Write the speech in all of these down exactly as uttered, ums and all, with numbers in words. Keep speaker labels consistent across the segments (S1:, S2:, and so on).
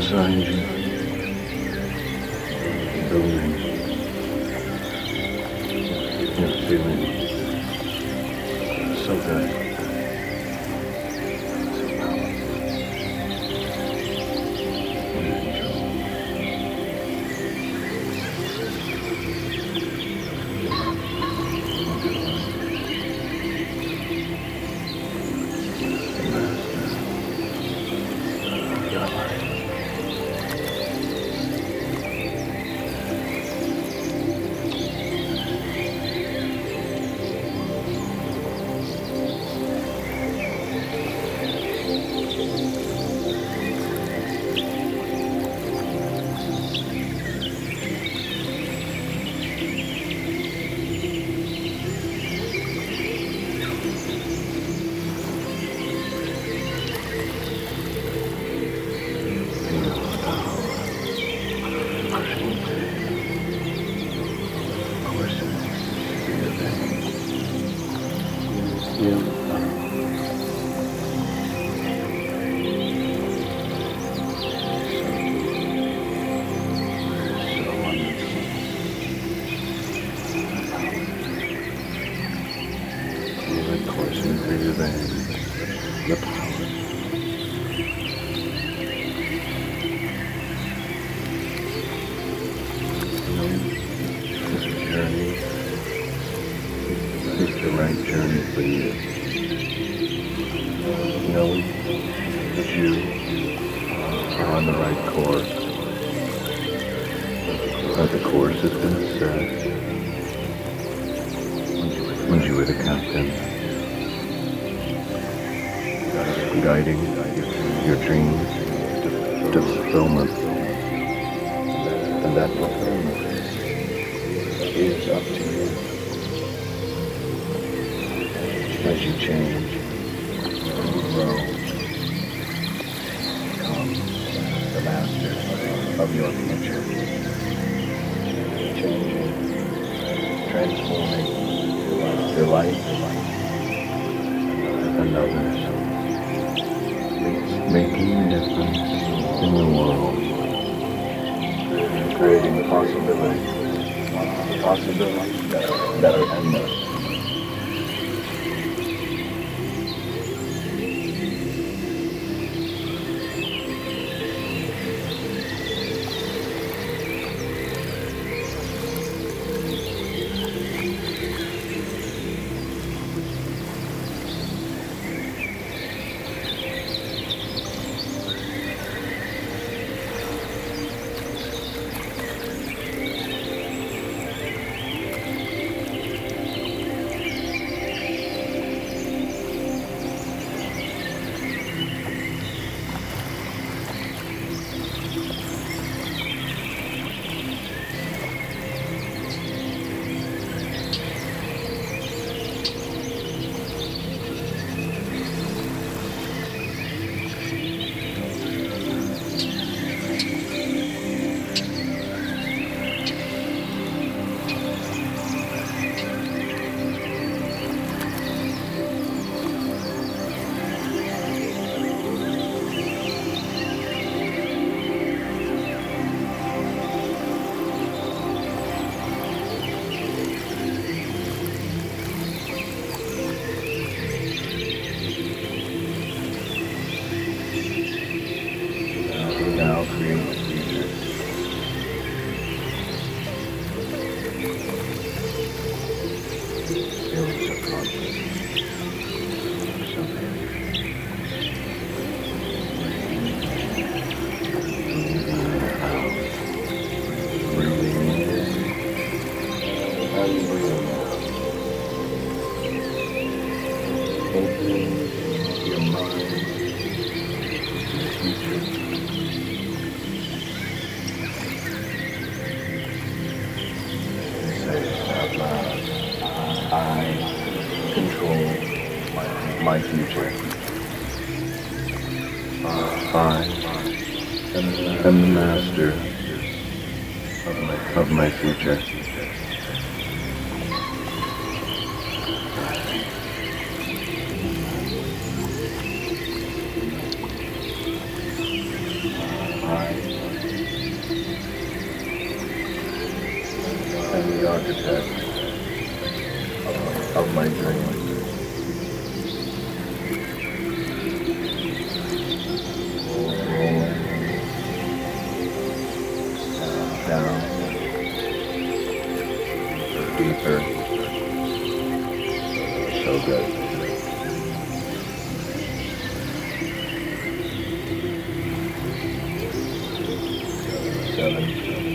S1: designed you, building, you're feeling so good, so powerful, and in control. Yeah. Coursing through your veins, the power. You know, this journey is the right journey for you. Knowing that you are on the right course, that the course has been set when you were the captain, guiding your dreams to, to fulfillment. And that fulfillment is up to you as you change and grow, become the master of your future, changing, transforming your life and others, making a difference in the world, creating possibilities, possibilities that are, that are endless. Now create the future. Feeling so confident, so happy. Breathing in, how you breathe out. Opening your mind to the future. I control my, my future. I am the master of my, of my future. I the architect of, of my dreams. Down, deeper, so good. Seven,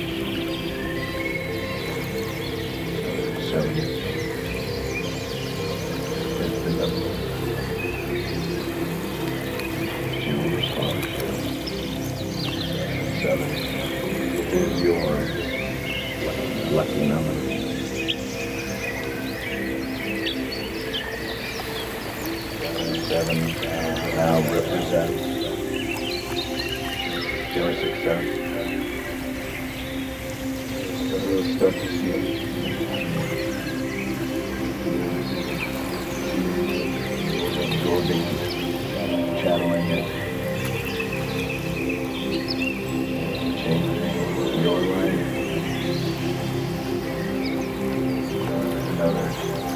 S1: seven, is the number. You will respond. Seven is your lucky number. Seven now represents your success. So we'll start to see absorbing it, channeling it, changing your life and others.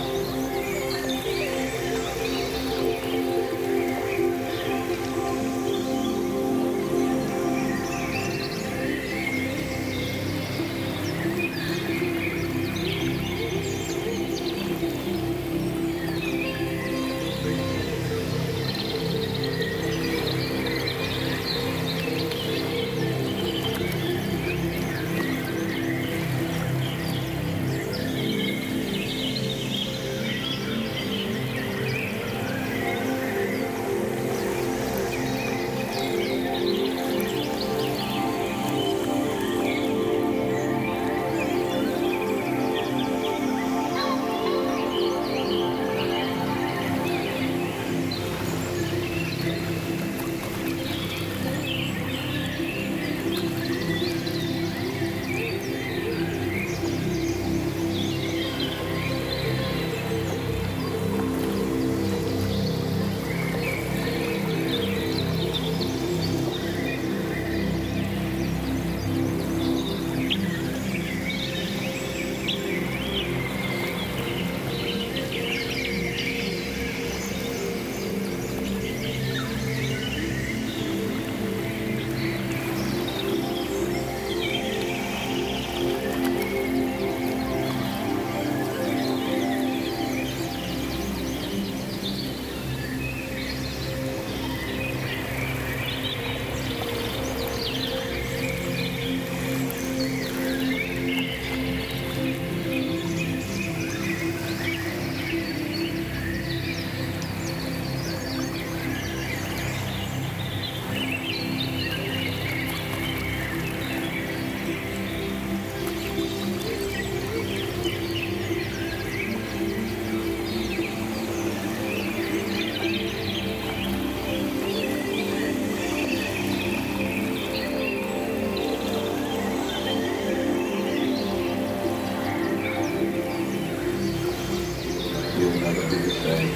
S1: You'll never be the same.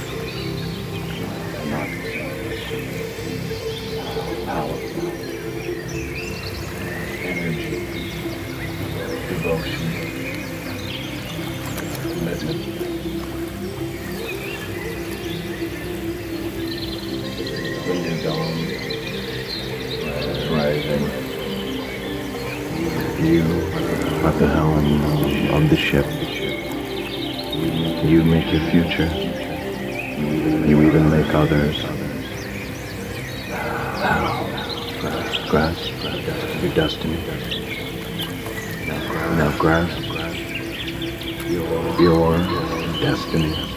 S1: Not the same. Powerful. Energy. Devotion. Commitment. When you're dawn is rising, you are the helm on the ship. You make your future. You even make others. Now, grasp your destiny. Now grasp your destiny.